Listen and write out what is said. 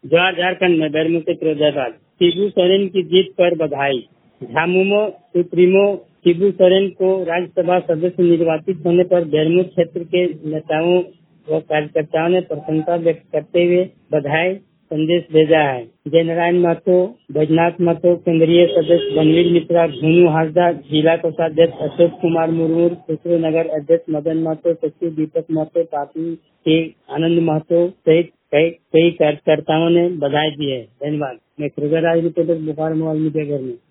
जवाहर झारखंड में बेरमो से फिरोजाबाद। शिबू सोरेन की जीत पर बधाई। झामुमो सुप्रीमो शिबू सोरेन को राज्यसभा सदस्य निर्वाचित होने पर बेरमो क्षेत्र के नेताओं व कार्यकर्ताओं ने प्रसन्नता व्यक्त करते हुए बधाई संदेश भेजा है। जयनारायण महतो, बैजनाथ महतो, केंद्रीय सदस्य बनवीर मिश्रा, घुनू हांसदा, जिला कोषाध्यक्ष अशोक कुमार मुर्मू, खुसरो नगर अध्यक्ष मदन महतो, सचिव दीपक महतो, पार्टी के आनंद महतो सहित कई कार्यकर्ताओं ने बधाई दी है। धन्यवाद। मैं खरगोराज रिपोर्टर बोकारो मोबाइल मीडिया घर में।